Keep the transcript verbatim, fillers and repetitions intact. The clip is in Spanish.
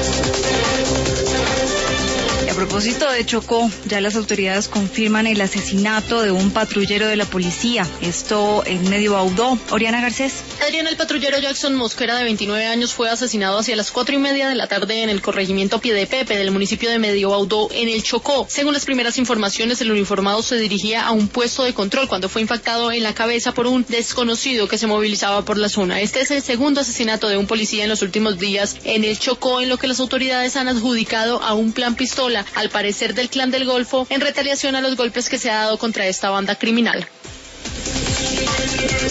A propósito de Chocó, ya las autoridades confirman el asesinato de un patrullero de la policía, esto en Medio Baudó. Oriana Garcés. Adrián, el patrullero Jackson Mosquera, de veintinueve años, fue asesinado hacia las cuatro y media de la tarde en el corregimiento Piedepepe del municipio de Medio Baudó, en el Chocó. Según las primeras informaciones, el uniformado se dirigía a un puesto de control cuando fue impactado en la cabeza por un desconocido que se movilizaba por la zona. Este es el segundo asesinato de un policía en los últimos días en el Chocó, en lo que las autoridades han adjudicado a un plan pistola, al parecer del Clan del Golfo, en retaliación a los golpes que se ha dado contra esta banda criminal.